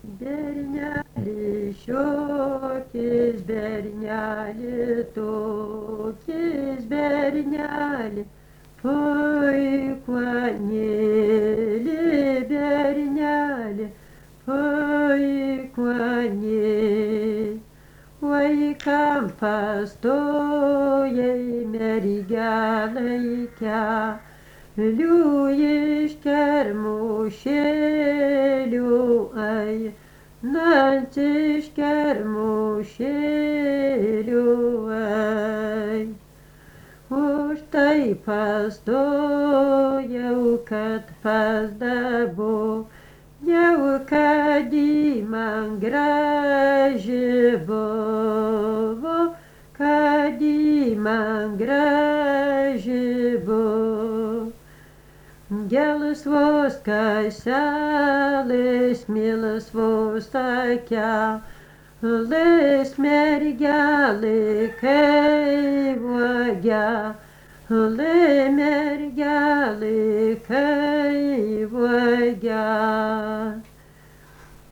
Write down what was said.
Berneli šiokis, berneli tokis, berneli paikuanėli, berneli paikuanėli. Vaikam pastojai mergelai kelių iš kermušėlių, einant iš kermušėlių. Už tai pastojau, kad pasdabojau, kad ji man graži buvo, kad ji man graži buvo. Gelsvos kaselės, melsvos akelės, mergelė kaip uogelė, mergelė kaip uogelė.